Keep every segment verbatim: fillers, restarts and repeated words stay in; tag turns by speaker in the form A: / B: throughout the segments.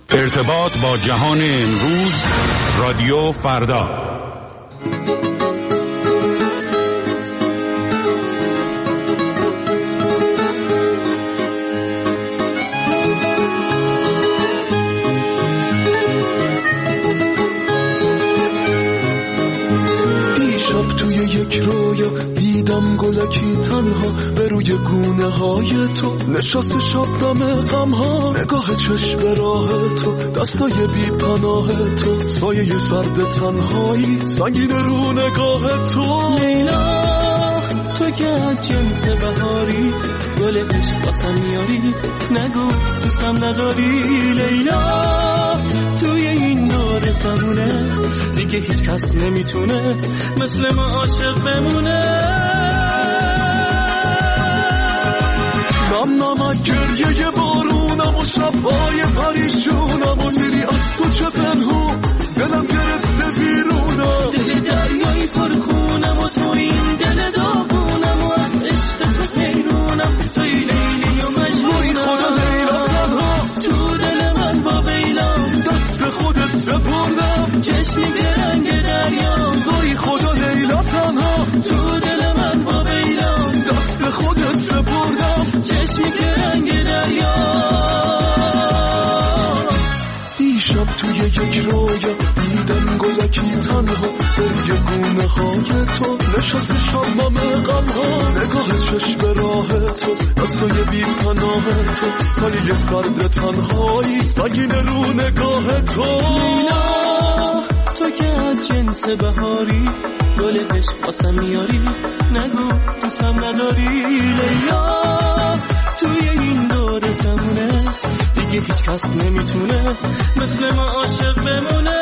A: ارتباط با جهان امروز، رادیو فردا.
B: دیشب توی یک رویا دیدم گلکی تنها به روی گونه های تو نشست شبنم غم ها، نگاه چشم راه تو، دستای بی پناه تو، سایه سرد تنهایی سنگین رو نگاه تو.
C: لیلا تو که از جنس بهاری، گل عشق واسم میاری، نگو دوستم نداری. لیلا توی این دور زمونه دیگه هیچ کس نمیتونه مثل ما عاشق بمونه.
B: نم نمک گریه بارونم و شبهای پریشونم و میری از تو چه پنهون، دلم گرفته بیرونم،
C: دل دریایی پرخونم و تو این دل داغونم و از عشق تو حیرونم. توی لیلی و مجنونم،
B: خدا لیلا تنها
C: تو دل من با بیلام،
B: دست خودت سپردم
C: چشمی که رنگ دریا.
B: وای خدا لیلا تنها
C: تو دل من با بیلام،
B: دست خودت سپردم
C: چشمی که رنگ دریا.
B: دیشب توی یک رویا دیدم گلکی تنها به روی گونه های تو نشست شبنم غم ها، نگاه چشم راه تو، دستای بی پناه تو، سایه سرد تنهایی سنگین رو نگاه تو.
C: لیلا تو که از جنس بهاری، گل عشق واسم میاری، نگو دوستم نداری. لیلا توی این دور زمونه دیگه هیچ کس نمیتونه مثل ما عاشق بمونه.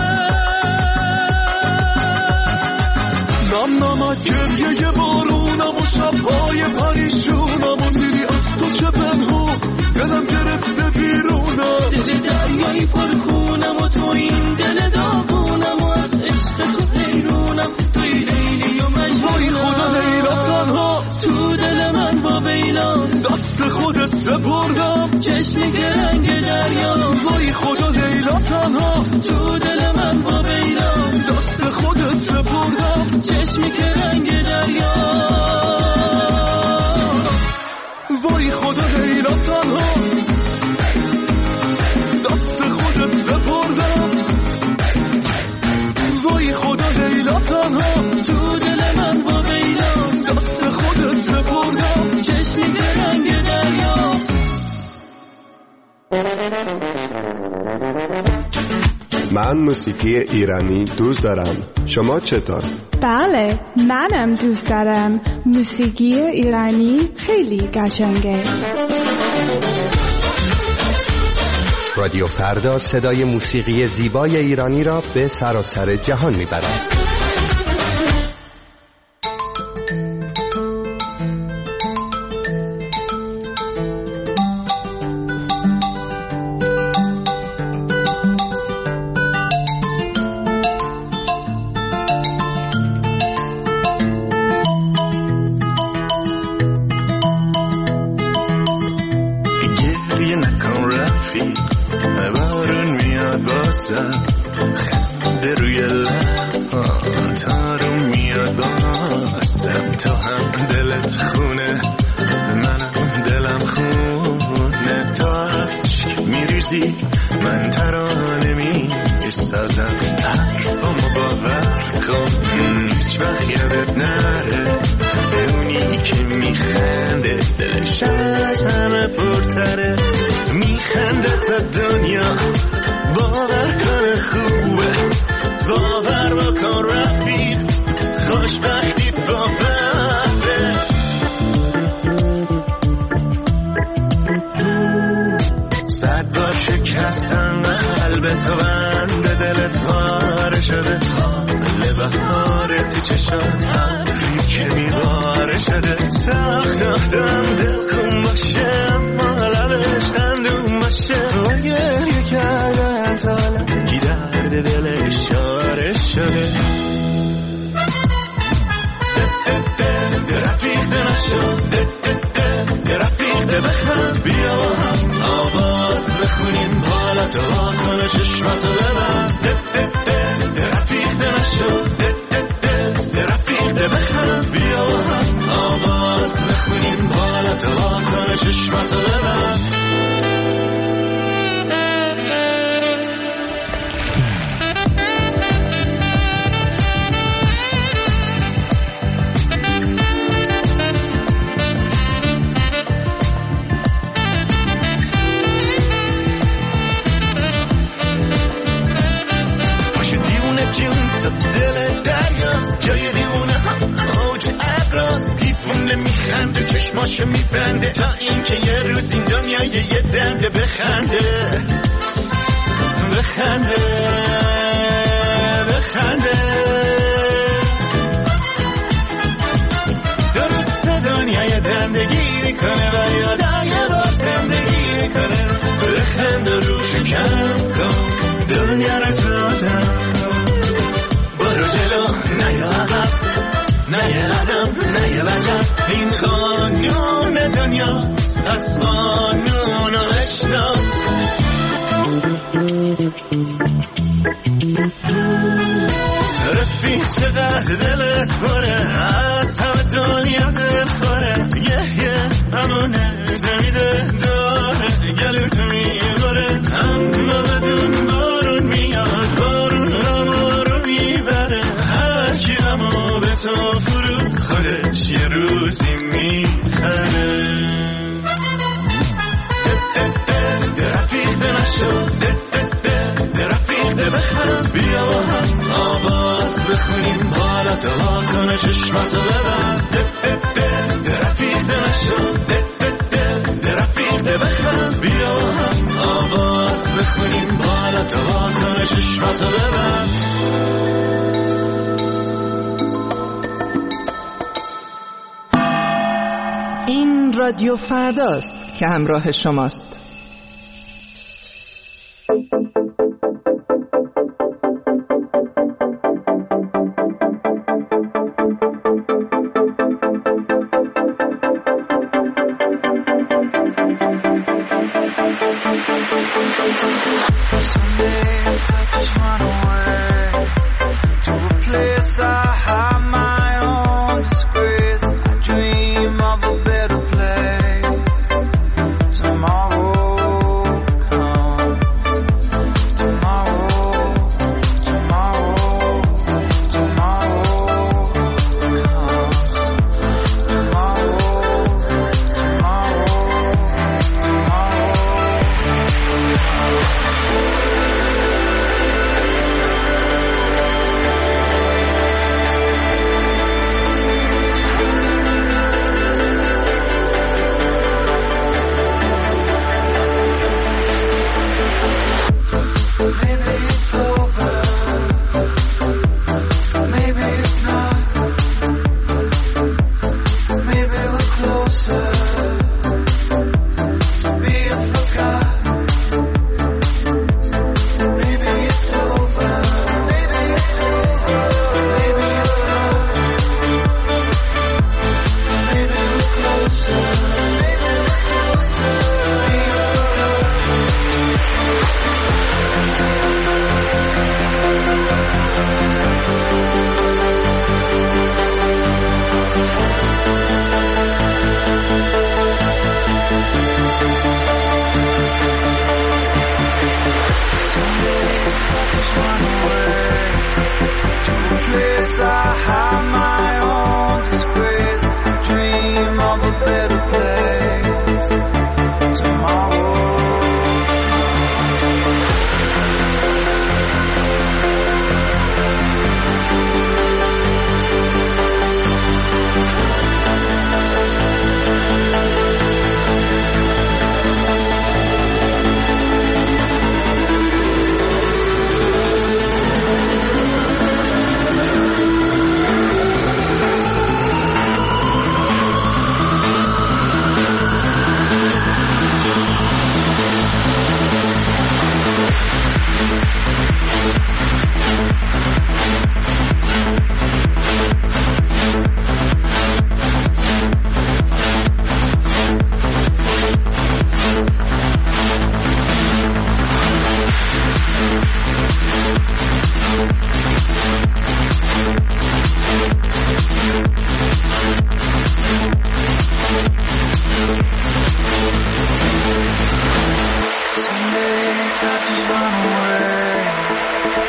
B: نم نمک گریه بارونم و شبهای پریشونم و میری از تو چه پنهون، دلم گرفته بیرونم،
C: دل دریایی پرخونم و تو این دل داغونم و از عشق تو حیرونم. توی لیلی و
B: وای خدا
C: مجنونم،
B: لیلا تنها
C: تو دل من با بیلام،
B: دست خودت سپردم
C: چشمی که رنگ دریا.
B: وای خدا لیلا تنها
C: تو دل من با بیلام،
B: دست خودت سپردم
C: چشمی که رنگ دریا.
B: وای خدا لیلا تنها دست خودت سپردم وای خدا لیلا تنها
C: تو دل من با بیلام،
B: دست خودت سپردم
C: چشمی که رنگ دریا.
D: من موسیقی ایرانی دوست دارم. شما چطور؟
E: بله، منم دوست دارم. موسیقی ایرانی خیلی قشنگه.
F: رادیو فردا صدای موسیقی زیبای ایرانی را به سراسر جهان میبرد.
G: خنده روی لبات آروم میاد بازم، تو هم دلت خونه منم دلم خونه، تو عشق میریزی من ترانه میسازم، حرفامو باور کن هیچ وقت یادت نره، اونی که میخنده دلش از همه پرتره، میخنده تا دنیا باور کن خوبه، باور بکن رفیق خوشبختی با فرده. صد بار شکستن قلب تو بند دلت پاره شده، حال بهار تو چشم ابری که میواره شده، سخت آدم دل خون باشه اما لبش خندون باشه، و گریه کردن تا لگی درد دل اشاره شده. رفیقه نشو رفیقه بخم، بیا هم آواز بخونیم، حالا بالاتو واکنه چشماتو ببند رفیقته نشو رفیقته بخم بیا و هم آواز بخونیم بالاتو واکنه چشماتو ببند دل دریاست جای دیونه اوج ابراست دیوونه میخنده چشماشو میبنده تا اینکه یه روز این دنیا یه دنده بخنده بخنده بخنده درست دنیا یه دنده گیری کنه و یادای با زندگی میکنه بخنده روشو کم کن دنیا رو زادم برو جلو نه یه عقب نه یه قدم نه یه وجب این قانون دنیاست پس قانون رو بشناس رفیق چقدر دلت پره از همه دنیا دل خوره یه یه همونه نمیده داره گلوت میبره اما بدون بارون میاد بارون همارو میبره هر کی همو به تو فرو خودش یه روزی میخره رفیقته نشو رفیقته بخم بیا با هم آواز بخونیم بالاتو واکنه چشماتو ببند رفیقته نشو رفیقته بخم بیا با هم آواز بخونیم بالاتو واکنه چشماتو ببند
H: این رادیو فرداست که همراه شماست.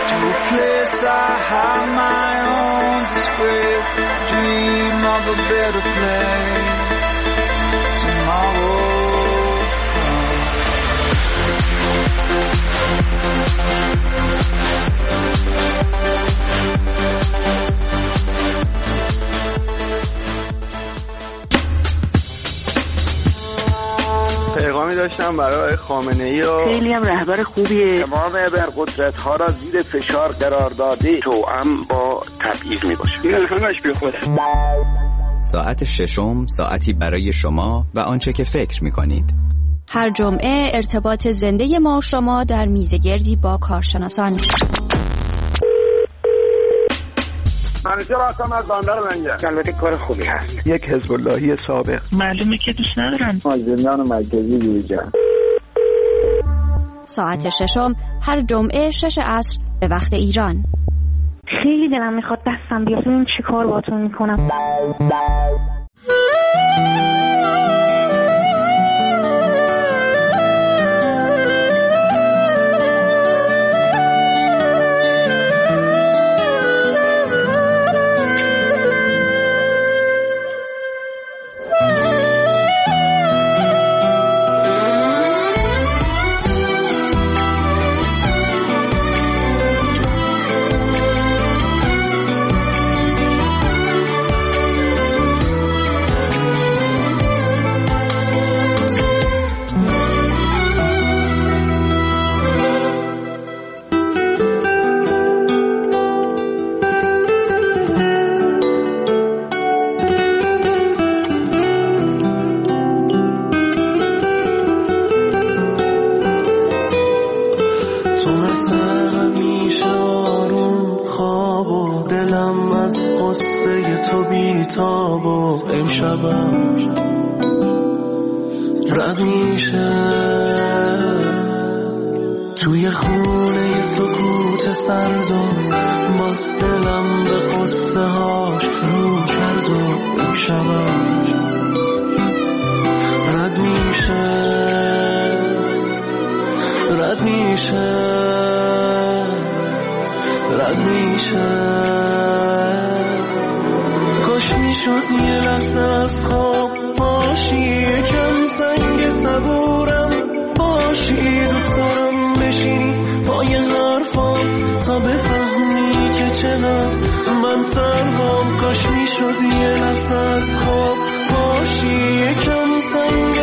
I: to a place I have my own disgrace. Dream of a better place tomorrow.
J: پیغامی داشتم برای خامنه‌ای و
K: خیلی هم رهبر خوبیه.
L: تمام ابرقدرت‌ها را زیر فشار قرار داده توأم با تبعیض میباشه. این همش بی خوده.
M: ساعت ششم ساعتی برای شما و آنچه که فکر می‌کنید.
N: هر جمعه ارتباط زنده ما و شما در میزگردی با کارشناسان.
L: همیشه راستم از بندر منگه. البته کار خوبی هست.
J: یک حزب اللهی سابق.
K: معلومه که دوست ندارن.
L: از زندان مرکزی بیرون.
N: ساعت ششم هر جمعه شش عصر به وقت ایران.
K: خیلی دلم میخواد دستم بیاد ببینم چی کار باهاتون میکنم.
I: رد میشه توی خونه سکوت سرد و باز دلم به قصه هاش رو کرد و این شبم رد میشه رد میشه رد میشه کاش میشد یه لحظه از خواب باشی یکم سنگ صبورم باشی دوست دارم بشینی پای حرفام تا بفهمی که چقدر من تنهام کاش میشد یه لحظه از خواب باشی یکم سنگ